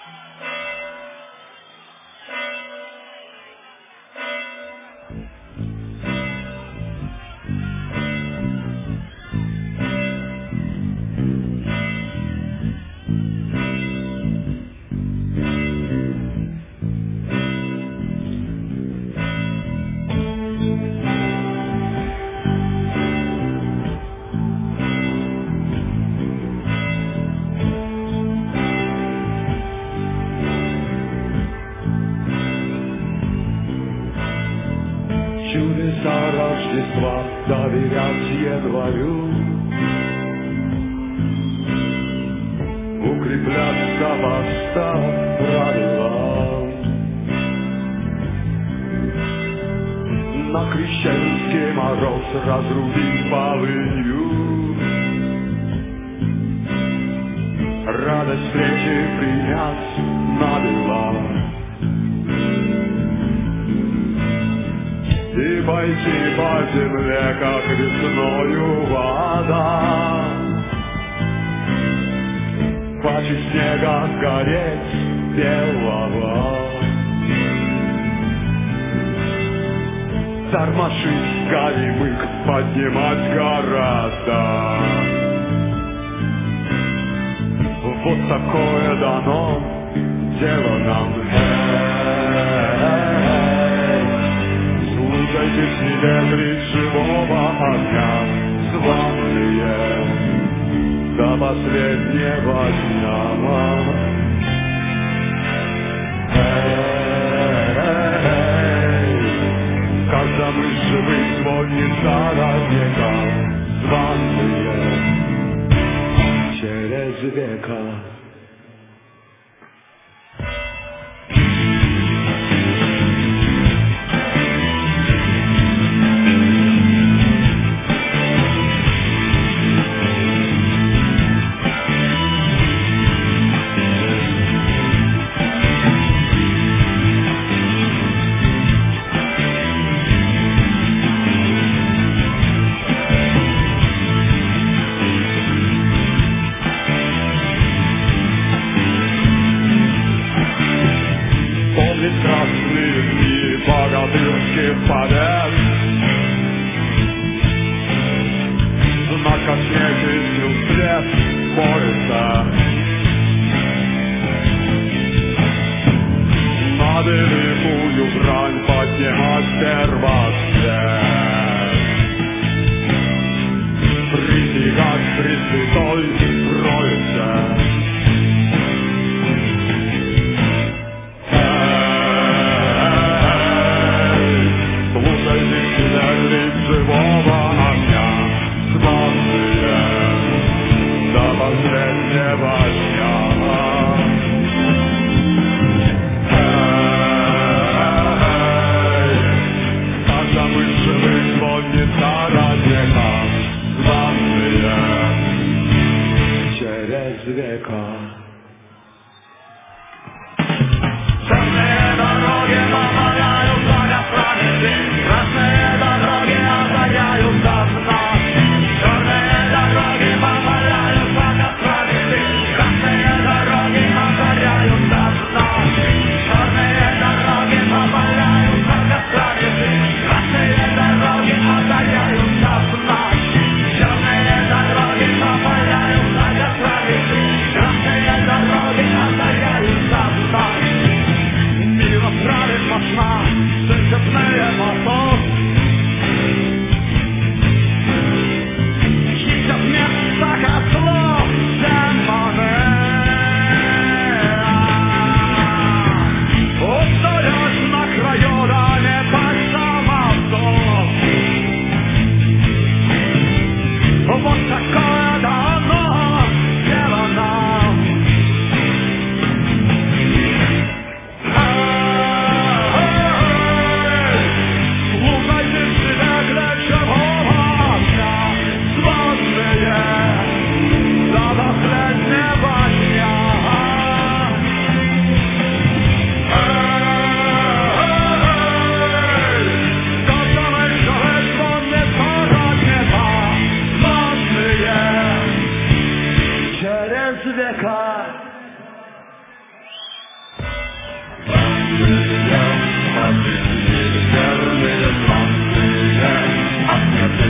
Чудеса Рождества доверять январю, укрепляться поста правилам. На крещенский мороз разрубить полынью, радость встречи принять надо. И пойти по земле, как весною вода, паче снега гореть белого. Тормошить горемык, поднимать города. Вот такое дано дело нам. Слушайте в себе крик живого огня, звонные до последнего дня. Когда мы живы, звонится века, звонные через века. Красные дни богатырских побед, на космете сил свет борется. Надо любую брань поднимать первоцвет, присягать Пресвятой Троице. Живого огня, звонные до последнего дня. Когда мы живы, звонится разнека, звонные через века. Черные дороги помогают благословить, красные дороги озаряют нас. Черные дороги помогают благословить, красные дороги озаряют нас. Черные дороги помогают благословить, красные дороги озаряют нас. Черные дороги помогают благословить, красные дороги озаряют нас. Мимо правит мощна, церковные мотор. Життя смерть закосло, демони. Осторожно краю, да не так самовзор. Вот такое дано дело нам. Через века. Нет